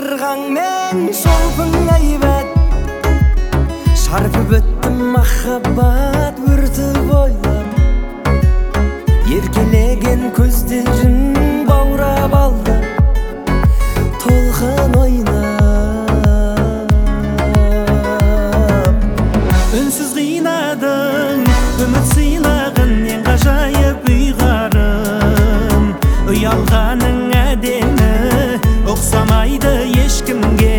Ырғаңмен шолпың айбат шарпып өттім махаббат өрті бойлап еркелеген көздерін баурап алды толқын ойнап үнсіз қинадың үміт сыйлағын ең ғажайып ұйғарым ұялғаның әдемі ұқсамайды ешкімге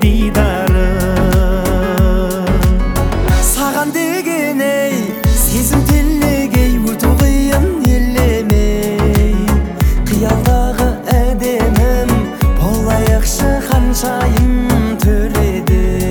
дидарым саған деген ей сезім телегей өту қиын елемей қиялдағы әдемім болайықшы ханшайым төредей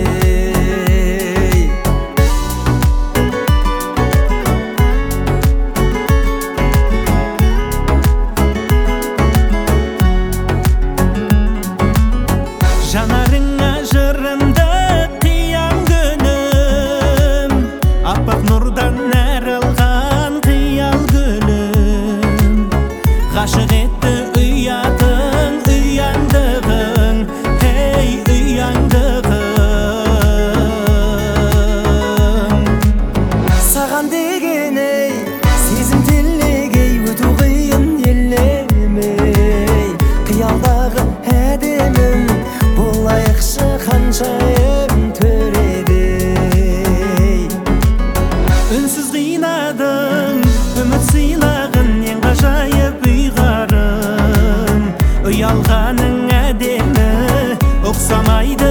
жанарыңа жырымды қиян күнім аппақ нұрдан нәрілған қиял гүлім ғашық етті ұятың ұяңдығың ей ұяңдығың саған деген ей сезім телегей өту қиын елемей қиялдағы әдемім болайықшы ханшайым төредей үнсіз қинадың үміт сыйлағын ең ғажайып ұйғарым ұялғаның әдемі ұқсамайды